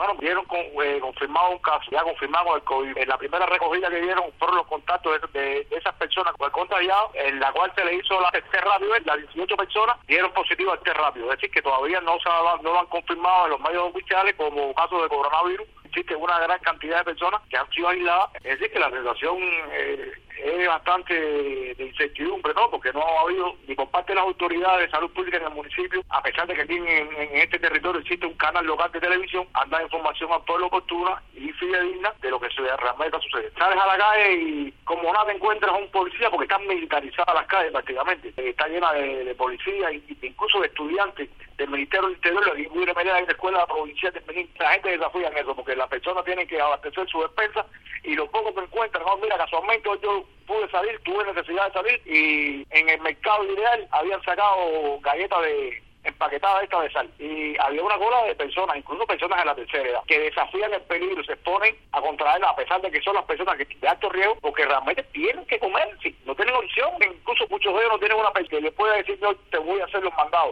Bueno, confirmado un caso, ya confirmado el COVID. En la primera recogida que dieron fueron los contactos de esas personas con el contagiado, en la cual se le hizo la test rápido. Las 18 personas dieron positivo al test rápido. Es decir, que todavía no lo han confirmado en los medios oficiales como caso de coronavirus. Existe una gran cantidad de personas que han sido aisladas. Es decir, que la situación es bastante de incertidumbre, ¿no? Porque no ha habido ni por parte de las autoridades de salud pública en el municipio, a pesar de que aquí en este territorio existe un canal local de televisión, han dado información al pueblo oportuna y fidedigna de lo que realmente está sucediendo. Sales a la calle y como nada te encuentras a un policía, porque están militarizadas las calles prácticamente, está llena de policías e incluso de estudiantes del Ministerio del Interior, y muy remediada en la escuela provincial de Benín. La gente desafía en eso, porque las personas tienen que abastecer su despensa y lo poco que encuentran, no, mira, casualmente yo pude salir, tuve necesidad de salir y en el mercado ideal habían sacado galletas empaquetadas esta de sal y había una cola de personas, incluso personas de la tercera edad, que desafían el peligro, se exponen a contraerla a pesar de que son las personas que de alto riesgo, porque realmente tienen que comer, sí, no tienen opción, incluso muchos de ellos no tienen una persona que les pueda decir yo te voy a hacer los mandados.